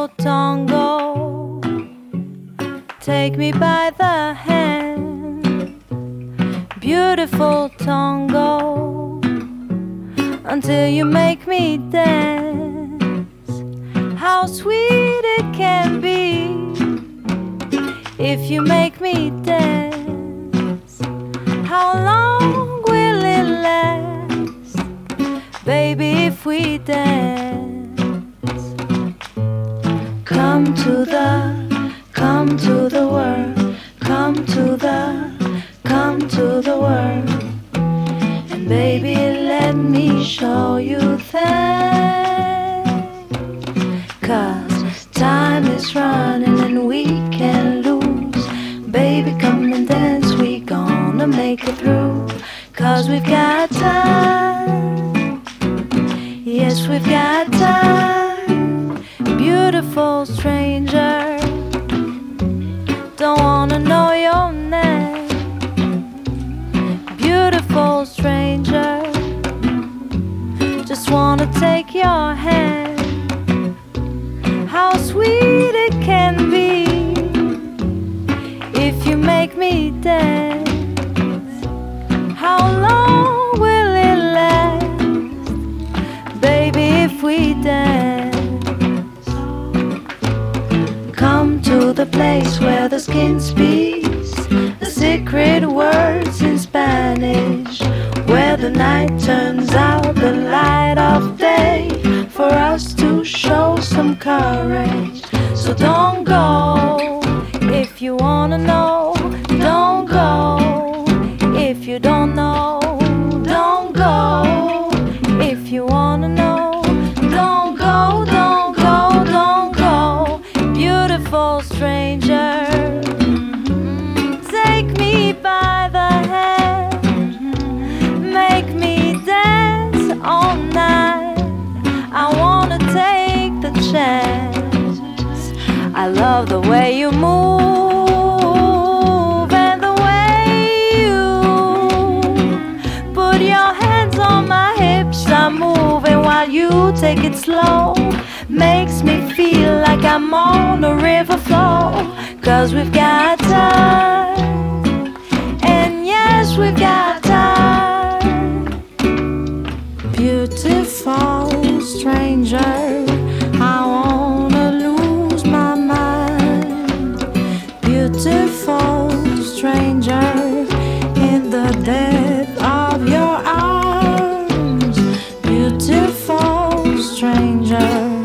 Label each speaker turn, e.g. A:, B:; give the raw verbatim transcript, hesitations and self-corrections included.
A: Beautiful tango, take me by the hand. Beautiful tango, until you make me dance. How sweet it can be if you make me dance. How long will it last, baby, if we dance? Come to the, come to the world, come to the, come to the world, and baby, let me show you things. 'Cause time is running and we can't lose. Baby, come and dance, we gonna make it through. 'Cause we've got time, yes, we've got time. Beautiful stranger, don't wanna know your name. Beautiful stranger, just wanna take your hand. How sweet it can be if you make me dance. How long will it last, baby, if we dance? Come to the place where the skin speaks the secret words in Spanish, where the night turns out the light of day, for us to show some courage. So don't go if you wanna know. Don't go if you don't know. Don't go if you wanna know. Don't go, don't go, don't go. Beautiful stranger, take me by the hand, make me dance all night. I wanna take the chance. I love the way you move and the way you put your hands on my hips. I'm moving while you take it slow. Makes me feel like I'm on a river flow. 'Cause we've got time, and yes, we've got time. Beautiful stranger, I wanna lose my mind. Beautiful stranger, in the depth of your arms. Beautiful stranger,